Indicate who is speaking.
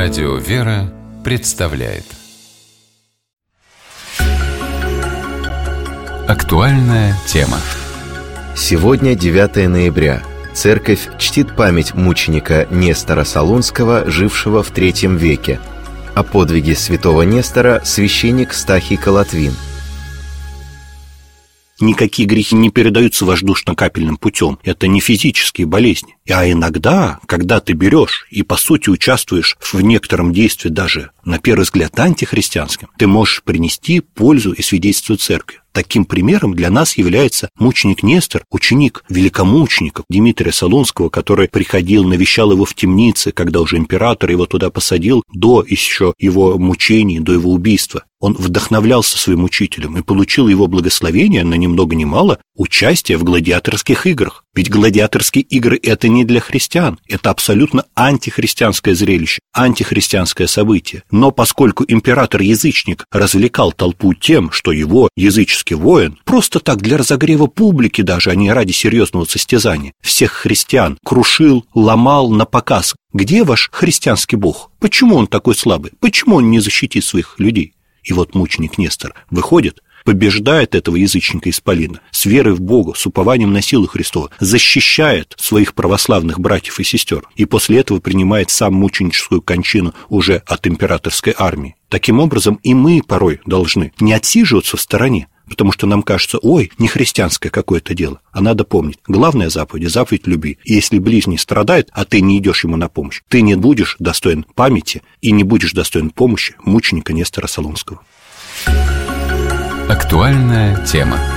Speaker 1: Радио «Вера» представляет актуальная тема.
Speaker 2: Сегодня 9 ноября. Церковь чтит память мученика Нестора Солунского, жившего в III веке. О подвиге святого Нестора священник Стахий Колотвин.
Speaker 3: Никакие грехи не передаются воздушно-капельным путем. Это не физические болезни. А иногда, когда ты берешь и, по сути, участвуешь в некотором действии даже, на первый взгляд, антихристианским, ты можешь принести пользу и свидетельство церкви. Таким примером для нас является мученик Нестор, ученик великомученика Дмитрия Солунского, который приходил, навещал его в темнице, когда уже император его туда посадил, до еще его мучений, до его убийства. Он вдохновлялся своим учителем и получил его благословение на ни много ни мало участие в гладиаторских играх. Ведь гладиаторские игры – это не для христиан, это абсолютно антихристианское зрелище, антихристианское событие. Но поскольку император-язычник развлекал толпу тем, что его языческий воин, просто так для разогрева публики даже, а не ради серьезного состязания, всех христиан крушил, ломал напоказ. Где ваш христианский бог? Почему он такой слабый? Почему он не защитит своих людей? И вот мученик Нестор выходит, побеждает этого язычника-исполина с верой в Бога, с упованием на силу Христову, защищает своих православных братьев и сестер, и после этого принимает сам мученическую кончину уже от императорской армии. Таким образом, и мы порой должны не отсиживаться в стороне, потому что нам кажется, ой, не христианское какое-то дело. А надо помнить, главная заповедь – заповедь любви. И если ближний страдает, а ты не идешь ему на помощь, ты не будешь достоин памяти и не будешь достоин помощи мученика Нестора Солунского.
Speaker 1: Актуальная тема.